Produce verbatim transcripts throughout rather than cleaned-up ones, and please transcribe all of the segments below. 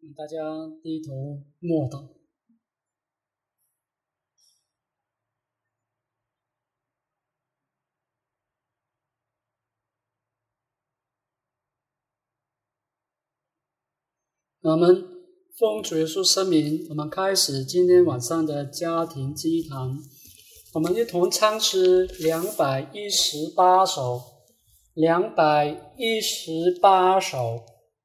大家低头默祷。我们奉主耶稣圣名，我们开始今天晚上的家庭祭坛。我们一同唱诗两百一十八首，两百一十八首。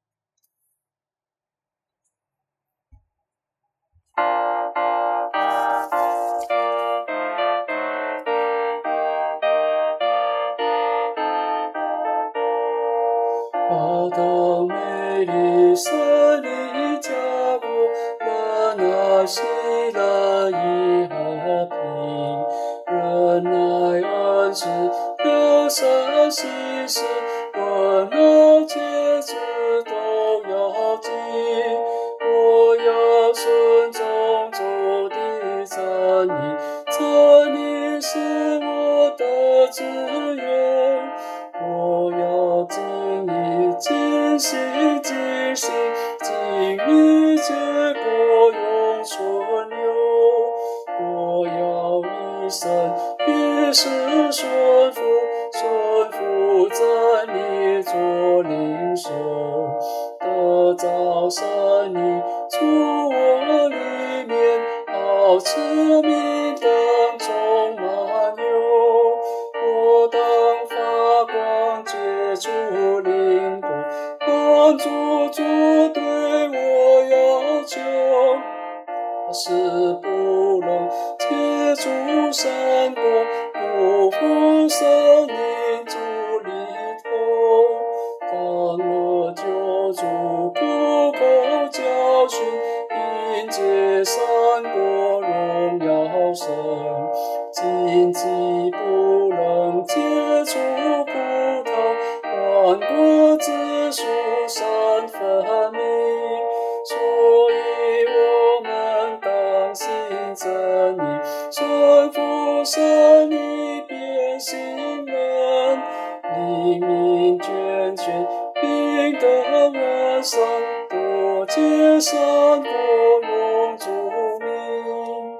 我的美丽森林家国，忍耐喜乐与和平，忍耐恩慈留神细心，温柔节制都要紧。我要顺从主的真理，真理是我的资源。我要尽力尽心尽心尽力结果永存留。我要一生一世顺服顺服真理做领袖，得着神灵住我里面，好赐命灯充满有。我当发光结出灵果，帮助主对我要求，是不能结出善果，不服神灵主里头。当我救主不够教训，并结善果荣耀神，荆棘不能结出葡萄，万国之树三分明。所以我们当信真理，顺服神理变心人，灵命眷眷并得完善，多结善果永主名。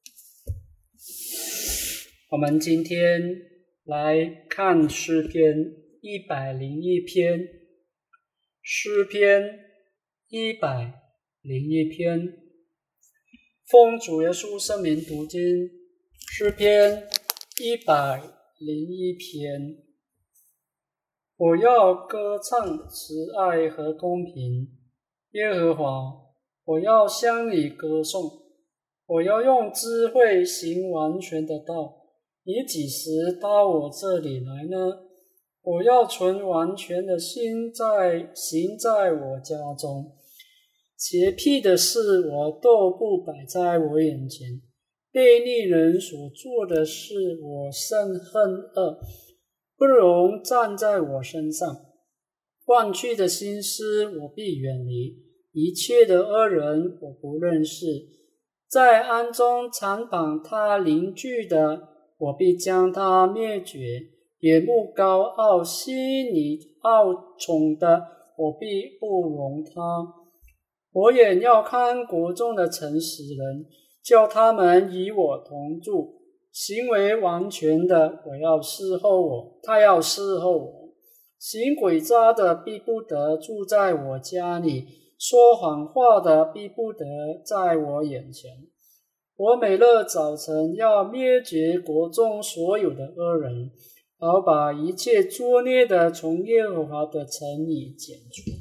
我们今天来看诗篇一百零一篇，诗篇一百零一篇，奉主耶稣圣名读经。诗篇一百零一篇，我要歌唱慈爱和公平，耶和华，我要向你歌颂，我要用智慧行完全的道。你几时到我这里来呢？我要存完全的心在行在我家中，洁癖的事我都不摆在我眼前，悖逆人所做的事我甚恨恶，不容站在我身上。忘去的心思我必远离，一切的恶人我不认识。在暗中残绑他邻居的，我必将他灭绝；眼目高傲、心里傲宠的，我必不容他。我也要看国中的诚实人，叫他们与我同住。行为完全的，我要侍候我，他要侍候我。行诡诈的必不得住在我家里，说谎话的必不得在我眼前。我每日早晨要灭绝国中所有的恶人，好把一切作孽的从耶和华的城里剪除。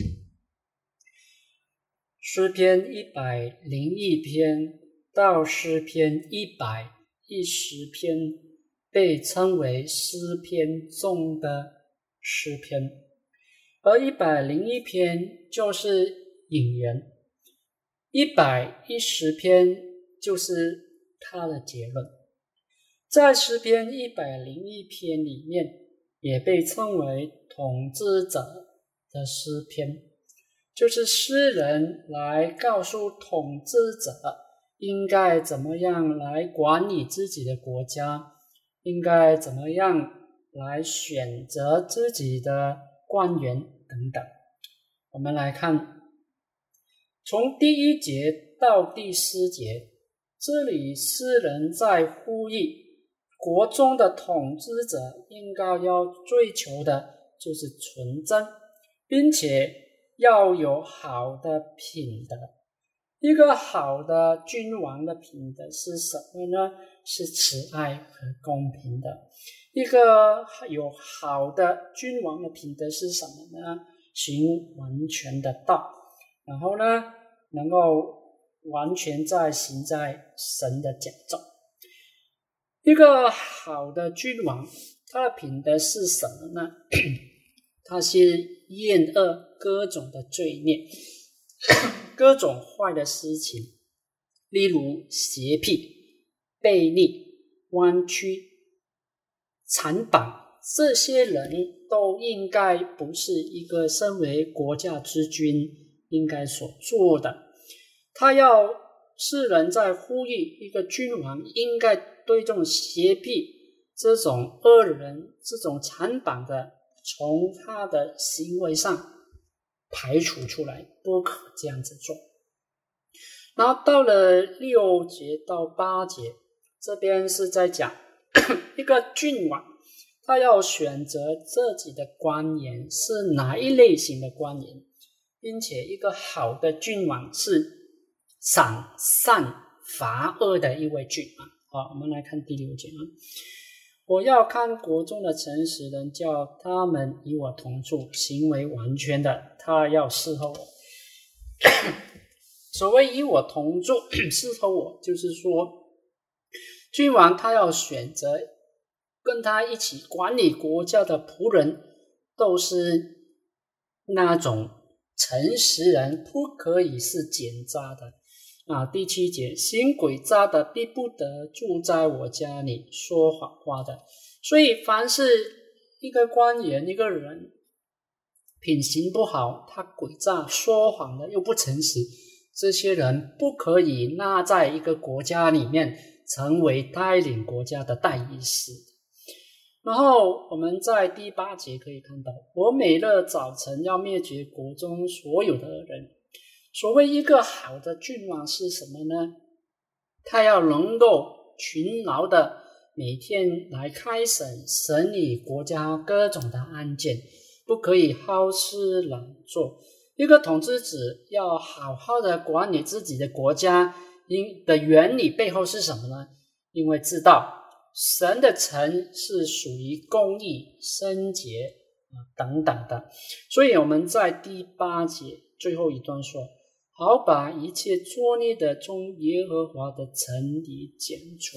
诗篇一百零一篇到诗篇一百一十篇被称为诗篇中的诗篇，而一百零一篇就是引言，一百一十篇就是他的结论。在诗篇一百零一篇里面，也被称为统治者的诗篇，就是诗人来告诉统治者应该怎么样来管理自己的国家，应该怎么样来选择自己的官员等等。我们来看从第一节到第四节，这里诗人在呼吁国中的统治者应该要追求的就是纯真，并且要有好的品德。一个好的君王的品德是什么呢？是慈爱和公平的。一个有好的君王的品德是什么呢？行完全的道，然后呢，能够完全在行在神的讲召。一个好的君王，他的品德是什么呢？他是厌恶各种的罪孽，各种坏的事情，例如邪僻、悖逆、弯曲、残党，这些人都应该不是一个身为国家之君应该所做的。他要世人在呼吁一个君王应该对这种邪僻、这种恶人、这种残党的从他的行为上排除出来，不可这样子做。然后到了六节到八节，这边是在讲一个君王他要选择自己的官员是哪一类型的官员，并且一个好的君王是赏善罚恶的一位君王。好，我们来看第六节。我要看国中的诚实人，叫他们与我同住，行为完全的，他要侍候我。所谓与我同住侍候我，就是说君王他要选择跟他一起管理国家的仆人，都是那种诚实人，不可以是奸诈的。啊，第七节，行诡诈的必不得住在我家里，说谎话的。所以凡是一个官员，一个人品行不好，他诡诈说谎的又不诚实，这些人不可以纳在一个国家里面成为带领国家的代议士。然后我们在第八节可以看到，我每日早晨要灭绝国中所有的人。所谓一个好的君王是什么呢？他要能够勤劳的每天来开审审理国家各种的案件，不可以好吃懒做。一个统治者要好好的管理自己的国家的原理背后是什么呢？因为知道神的城是属于公义、圣洁、啊、等等的。所以我们在第八节最后一段说，好把一切作孽的从耶和华的城里剪除。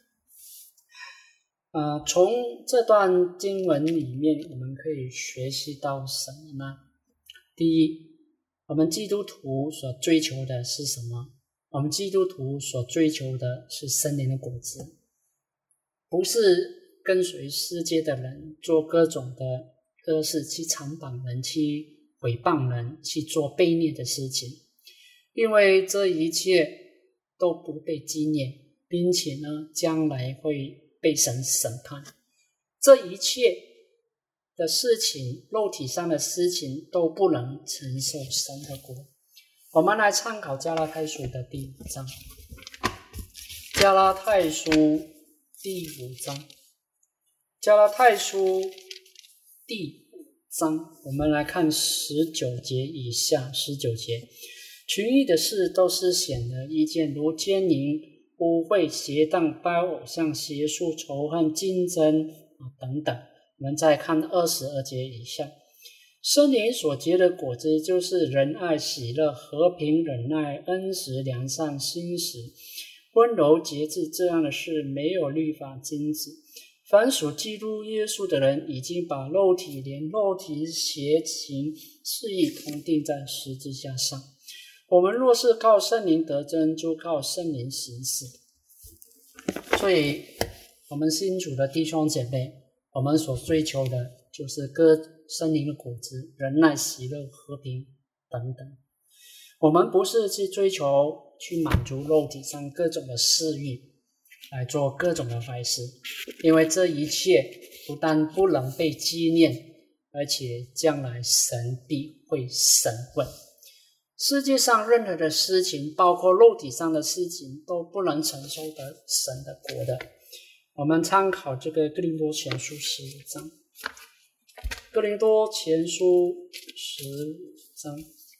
呃，从这段经文里面我们可以学习到什么呢？第一，我们基督徒所追求的是什么？我们基督徒所追求的是圣灵的果子，不是跟随世界的人做各种的恶事，去残党人，去毁谤人，去做悖逆的事情。因为这一切都不被纪念，并且呢，将来会被神审判。这一切的事情，肉体上的事情都不能承受神的国。我们来参考加拉太书的第五章。加拉太书第五章，加拉太书第五章，我们来看十九节以下。十九节，群异的事都是显而易见，如奸淫、污秽、邪荡、拜偶像、邪术、仇恨、竞争、啊、等等。我们再看二十二节以下，圣灵所结的果子就是仁爱、喜乐、和平、忍耐、恩慈、良善、信实、温柔、节制，这样的事没有律法禁止。凡属基督耶稣的人，已经把肉体连肉体邪情肆意同定在十字架上。我们若是靠圣灵得真，就靠圣灵行事。所以我们信主的弟兄姐妹，我们所追求的就是各圣灵的果子，仁爱、喜乐、和平等等。我们不是去追求去满足肉体上各种的私欲，来做各种的坏事，因为这一切不但不能被纪念，而且将来神必会审问。 世界上任何的事情，包括肉体上的事情，都不能承受的神的国的。我们参考这个哥林多前书十五章，哥林多前书十五章，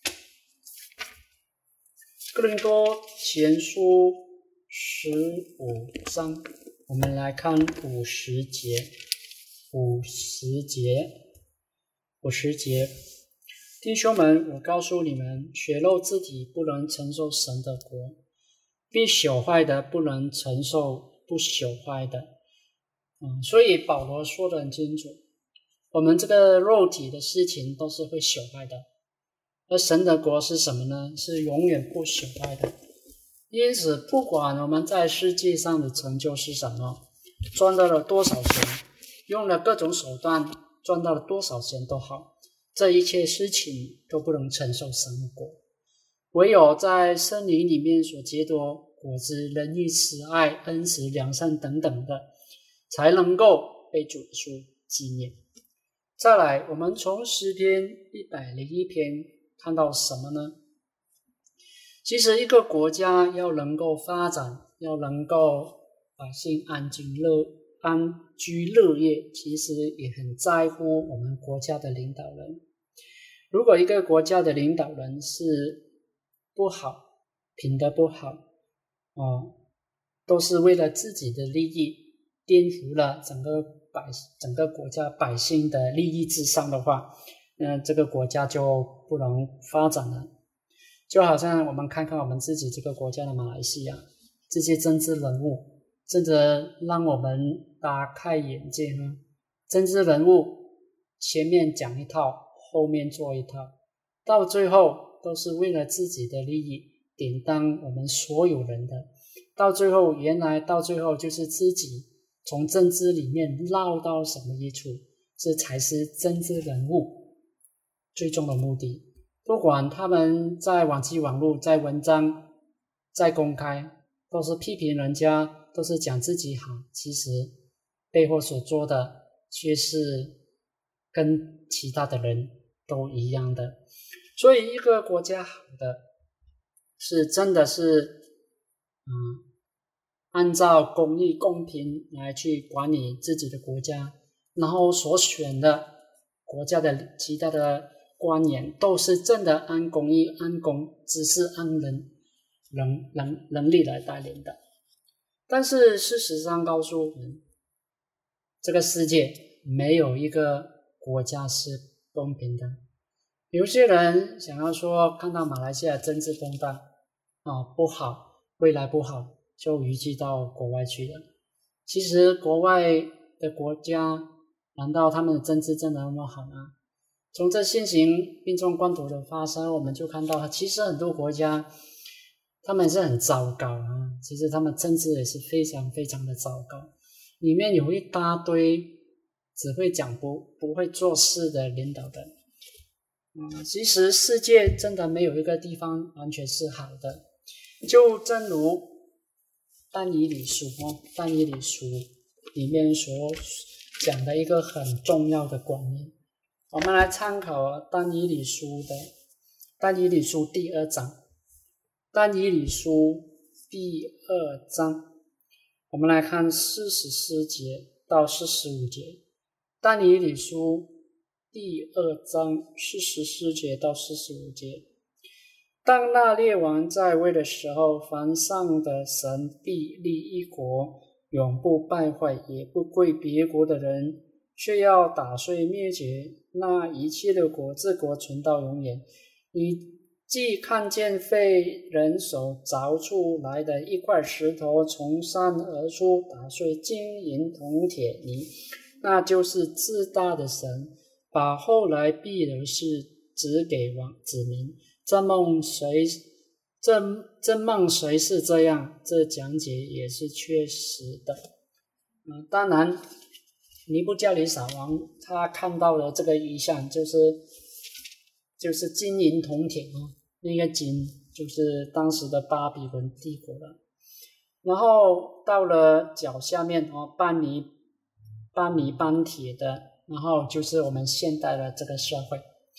哥林多前书十五章，我们来看五十节，五十节，五十节。弟兄们，我告诉你们，血肉自体不能承受神的国，必朽坏的不能承受不朽坏的。嗯，所以保罗说得很清楚，我们这个肉体的事情都是会朽坏的，而神的国是什么呢？是永远不朽坏的。因此，不管我们在世界上的成就是什么，赚到了多少钱，用了各种手段赚到了多少钱都好，这一切事情都不能承受神的国。唯有在圣灵里面所结的果子，仁义、慈爱、恩慈、良善等等的，才能够被主耶稣纪念。再来，我们从诗篇一百零一篇看到什么呢？其实一个国家要能够发展，要能够百姓安静乐安居乐业，其实也很在乎我们国家的领导人。如果一个国家的领导人是不好，品德不好，哦，都是为了自己的利益，颠覆了整个百整个国家百姓的利益至上的话，那这个国家就不能发展了。就好像我们看看我们自己这个国家的马来西亚，这些政治人物真的让我们大开眼界呢。政治人物前面讲一套，后面做一套，到最后都是为了自己的利益，典当我们所有人的。到最后，原来到最后就是自己从政治里面捞到什么益处，这才是政治人物最终的目的。不管他们在网际网络、在文章、在公开，都是批评人家，都是讲自己好，其实背后所做的却是跟其他的人都一样的。所以一个国家好的是真的是嗯，按照公义公平来去管理自己的国家，然后所选的国家的其他的官员都是真的按公义按公只是按人能能能力来带领的。但是事实上告诉我们，这个世界没有一个国家是公平的。有些人想要说看到马来西亚政治动荡啊不好，未来不好，就移居到国外去了。其实国外的国家难道他们的政治真的那么好吗？从这现行病重关头的发生，我们就看到其实很多国家他们是很糟糕啊，其实他们政治也是非常非常的糟糕，里面有一大堆只会讲不不会做事的领导人。嗯，其实世界真的没有一个地方完全是好的，就正如但以理书哦，但以理书里面所讲的一个很重要的观念，我们来参考但以理书的但以理书第二章，但以理书第二章，我们来看四十四节到四十五节。但以理书第二章四十四节到四十五节。当那列王在位的时候，凡上的神必立一国，永不败坏，也不归别国的人，却要打碎灭绝那一切的国，这国存到永远。你既看见费人手凿出来的一块石头从山而出，打碎金银铜铁泥，那就是自大的神，把后来必有事指给王子民。这梦谁这这梦谁是这样？这讲解也是确实的。嗯，当然尼布甲尼撒王他看到了这个异象，就是就是金银铜铁哦，那个金就是当时的巴比伦帝国了。然后到了脚下面哦，半泥半泥半铁的，然后就是我们现代的这个社会。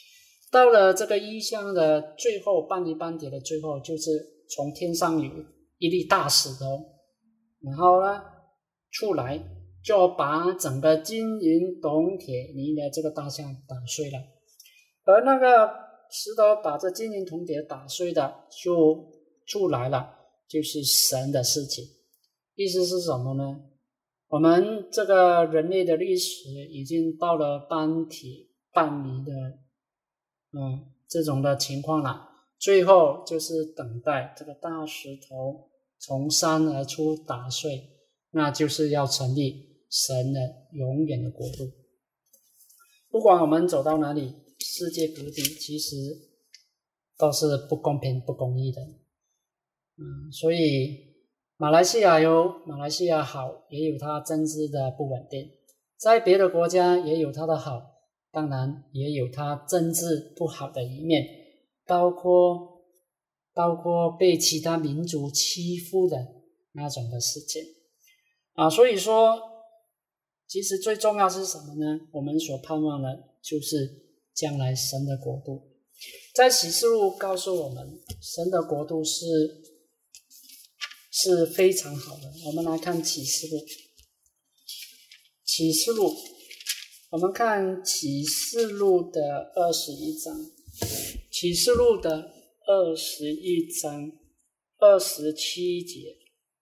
到了这个异象的最后，半粒半碟的最后，就是从天上有一粒大石头，然后呢出来就把整个金银铜铁泥的这个大象打碎了，而那个石头把这金银铜铁打碎的就出来了，就是神的事情。意思是什么呢？我们这个人类的历史已经到了半铁半泥的嗯，这种的情况了，最后就是等待这个大石头从山而出打碎，那就是要成立神的永远的国度。不管我们走到哪里，世界各地其实都是不公平不公义的。嗯，所以马来西亚有马来西亚好，也有它政治的不稳定，在别的国家也有它的好，当然也有它政治不好的一面，包括包括被其他民族欺负的那种的事情啊。所以说其实最重要是什么呢？我们所盼望的就是将来神的国度。在启示录告诉我们，神的国度是是非常好的。我们来看启示录，启示录我们看启示录的二十一章，启示录的二十一章二十七节。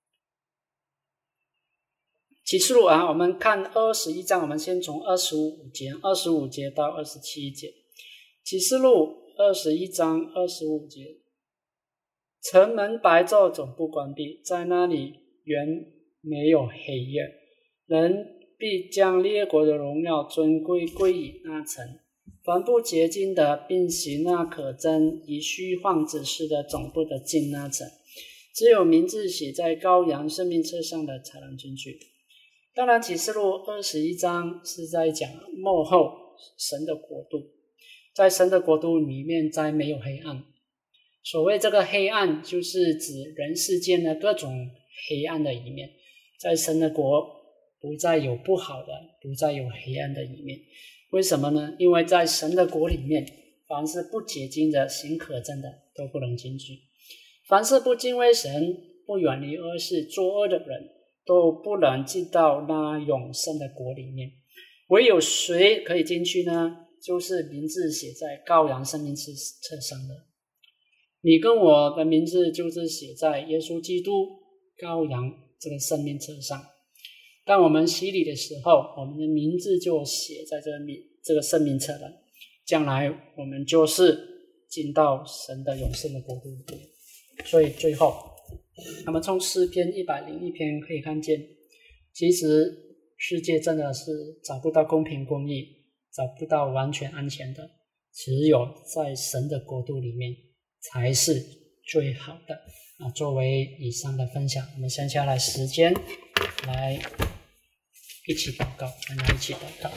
启示录啊，我们看二十一章，我们先从二十五节二十五节到二十七节。启示录二十一章二十五节，城门白昼总不关闭，在那里原没有黑夜，人必将列国的荣耀尊贵归于那城，凡不洁净的并行那可憎以虚幻之事的总不得进那城，只有名字写在羔羊生命册上的才能进去。当然启示录二十一章是在讲末后神的国度，在神的国度里面再没有黑暗。所谓这个黑暗，就是指人世间的各种黑暗的一面，在神的国不再有不好的，不再有黑暗的一面。为什么呢？因为在神的国里面，凡是不洁净的行可憎的都不能进去，凡是不敬畏神不远离恶事作恶的人都不能进到那永生的国里面。唯有谁可以进去呢？就是名字写在羔羊生命册上的。你跟我的名字就是写在耶稣基督羔羊这个生命册上。当我们洗礼的时候，我们的名字就写在这个这个生命册了。将来我们就是进到神的永生的国度里面。所以最后我们从诗篇一百零一篇可以看见，其实世界真的是找不到公平公义，找不到完全安全的，只有在神的国度里面才是最好的啊！作为以上的分享，我们剩下来时间来一起祷告，我们来一起祷告。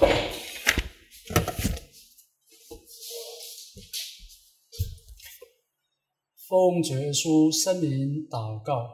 奉主耶稣圣名祷告。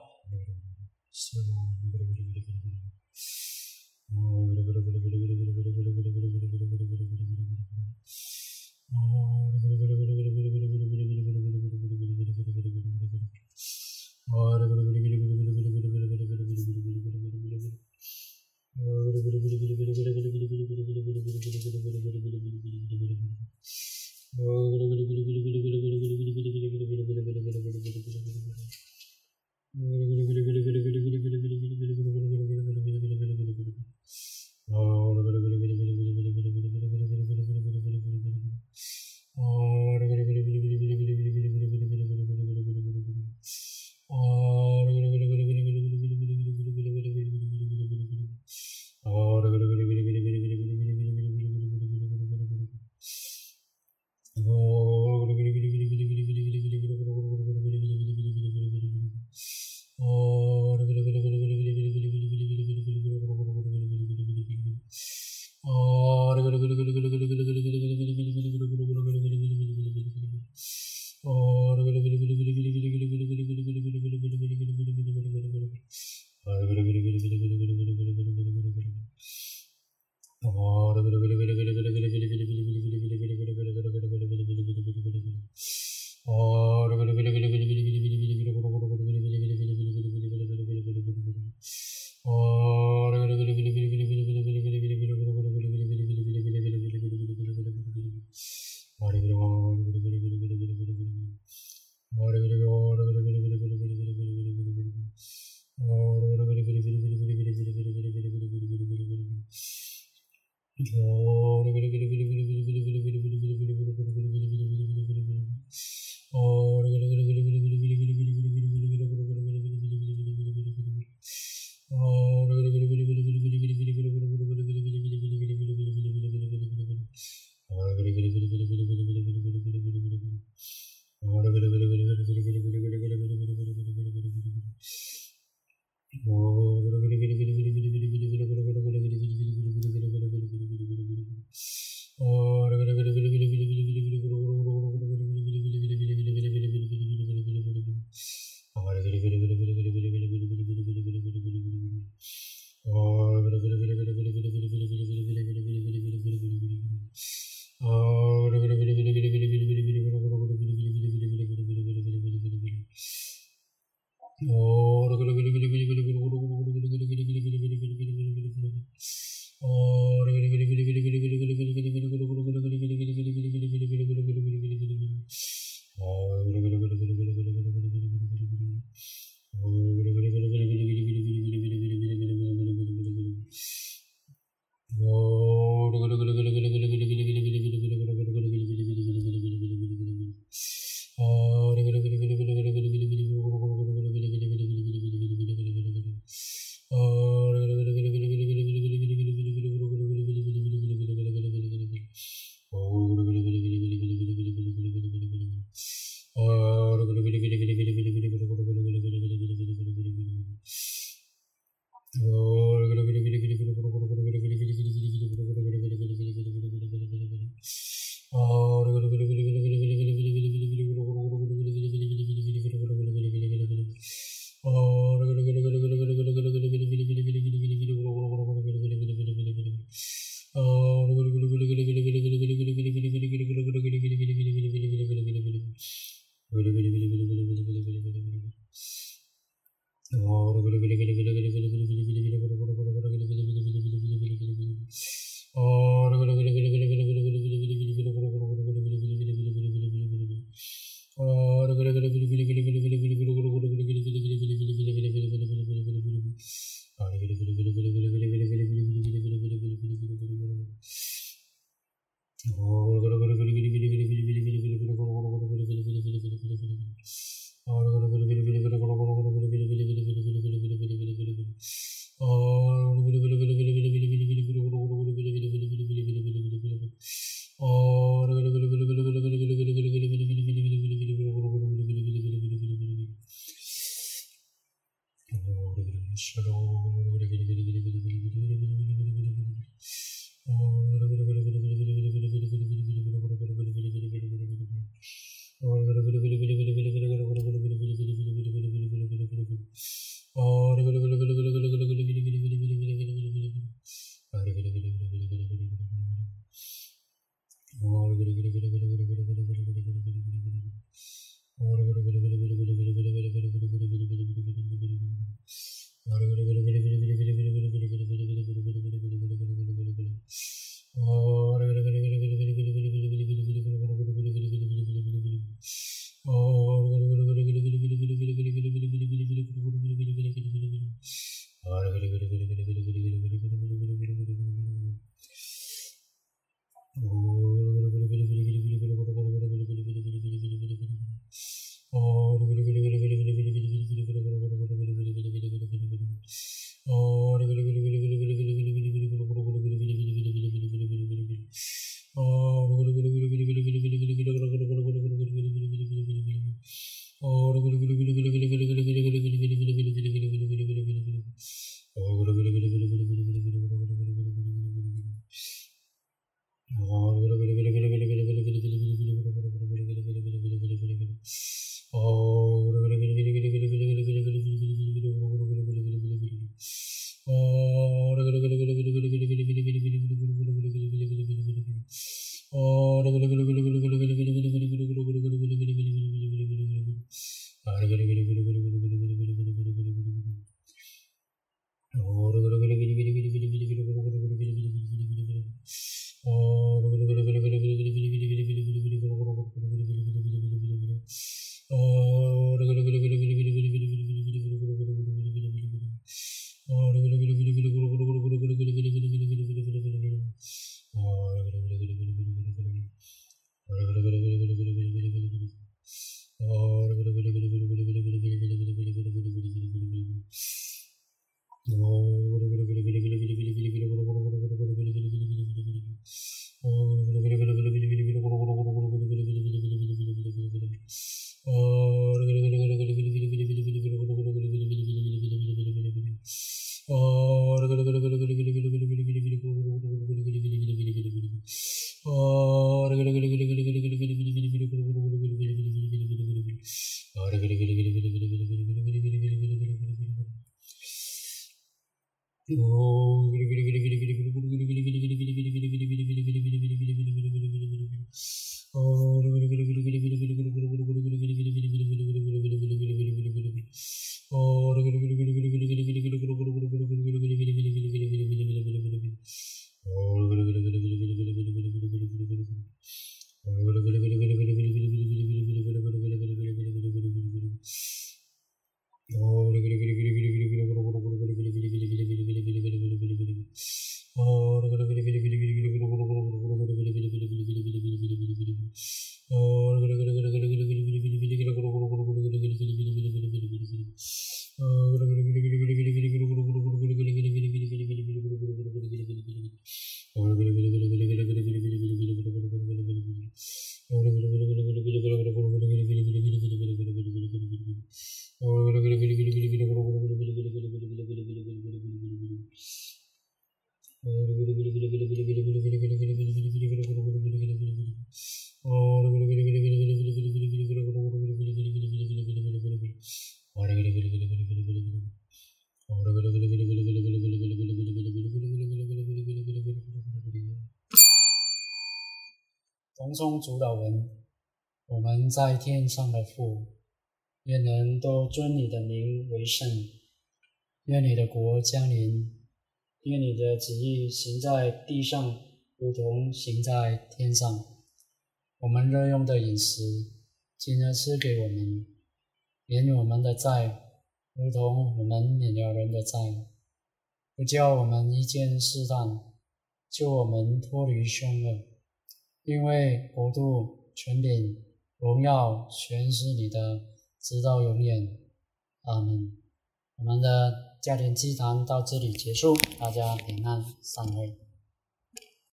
诵主祷文。我们在天上的父，愿人都尊你的名为圣。愿你的国降临，愿你的旨意行在地上，如同行在天上。我们日用的饮食，今日赐给我们，免我们的债，如同我们免了人的债，不叫我们遇见试探，救我们脱离凶恶。因为国度、权柄、荣耀全是你的，直到永远。阿们。我们的家庭祭坛到这里结束，大家平安散会。